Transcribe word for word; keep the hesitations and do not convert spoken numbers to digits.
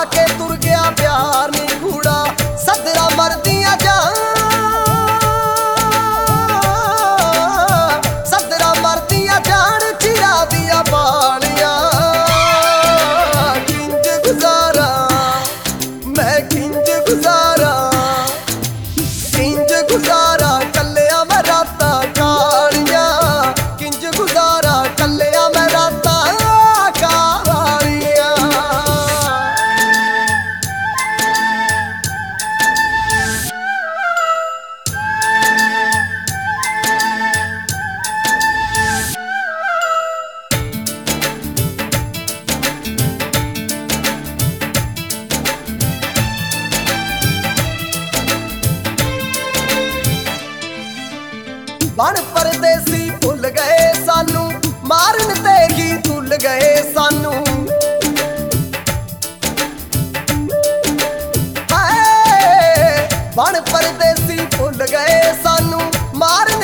के तुर गया प्यार नी कूड़ा सदरा मरदियां जान सदरा मरदियां जान चिरा दिया बालियां किंज गुजारा मैं किंज गुजारा किंज गुजारा कल्लिया मैं रातां कालियां किंज गुजारा कल्लिया मैं रातां कालियां। बन परदेसी भुल गए सानू मारन ते ही भुल गए सानू हाय बन परदेसी भुल गए सानू मारन